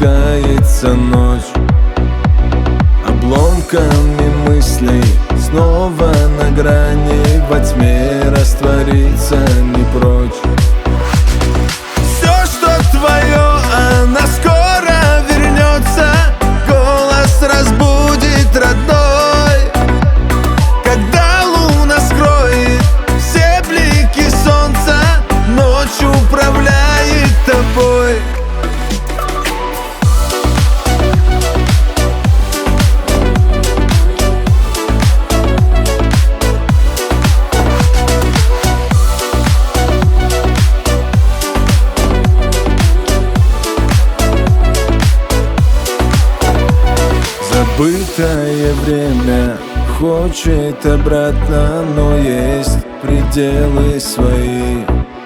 приближается ночь. Обломками мыслей снова на грани, во тьме раствориться не прочь. Все, что твое, она скоро вернется. Голос разбудит родной, когда луна скроет все блики солнца, ночь управляет тобой. Забытое время хочет обратно, но есть пределы свои.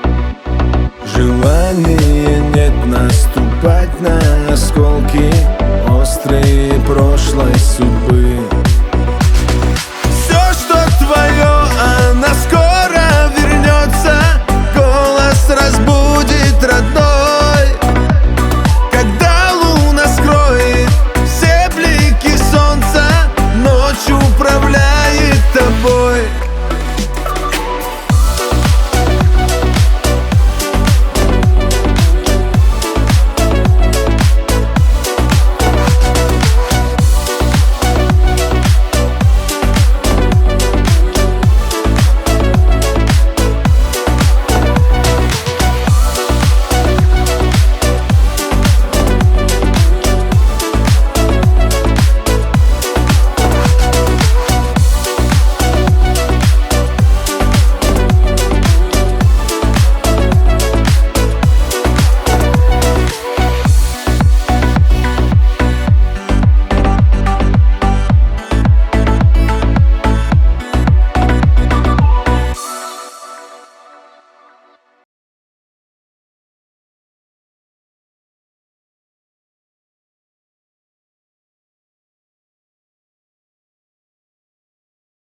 Желания нет наступать на осколки острые прошлой